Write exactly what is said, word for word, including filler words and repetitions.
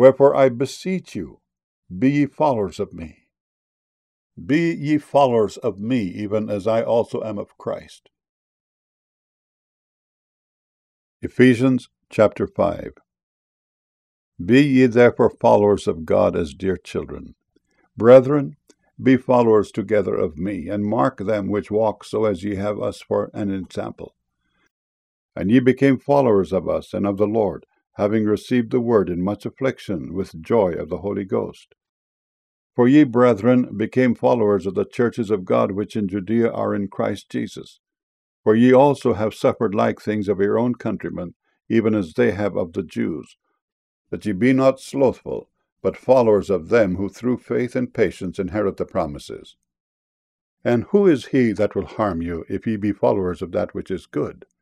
Wherefore I beseech you, be ye followers of me. Be ye followers of me, even as I also am of Christ. Ephesians chapter five. Be ye therefore followers of God as dear children. Brethren, be followers together of me, and mark them which walk so as ye have us for an example. And ye became followers of us and of the Lord, having received the word in much affliction with joy of the Holy Ghost. For ye, brethren, became followers of the churches of God which in Judea are in Christ Jesus. For ye also have suffered like things of your own countrymen, even as they have of the Jews, that ye be not slothful, but followers of them who through faith and patience inherit the promises. And who is he that will harm you, if ye be followers of that which is good?